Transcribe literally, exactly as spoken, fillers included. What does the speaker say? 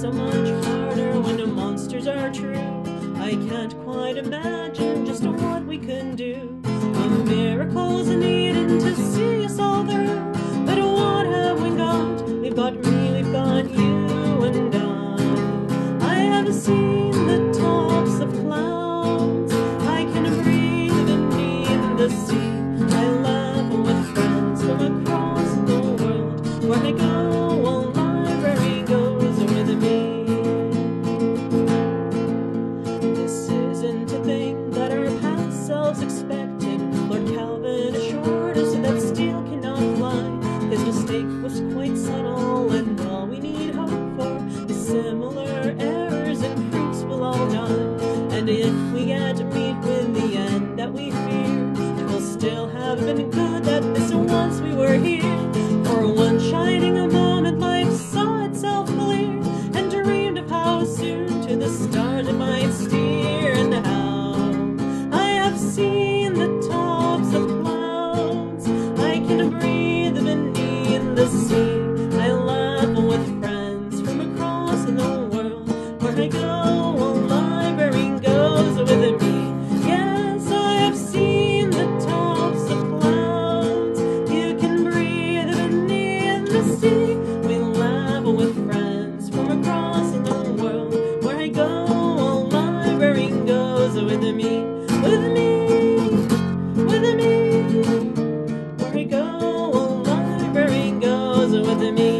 so much harder when the monsters are true. I can't quite imagine just what we can do. A miracle's needed to see us all through. But what have we got? We've got me, we've got you and I. I have seen the tops of clouds. I can breathe beneath the sea. I laugh with friends from across the world. Where I go, a library goes with me. This isn't a thing that our past selves expected. Lord Calvin assured us that steel cannot fly. His mistake was quite subtle, and all we need hope for is similar errors and proofs will all die. And if we get to meet with the end that we fear, it will still have been good that this once we were here. For one shining moment life saw itself clear, and dreamed of how soon to the stars it might steer. And how I have seen the tops of clouds, I can breathe beneath the sea. I laugh with friends from across the world. Where I go, a library goes with me. Yes, I have seen the tops of clouds. You can breathe beneath the sea. We laugh with friends from across the world. Where I go, a library goes with me. With me, with me. Where I go, a library goes with me.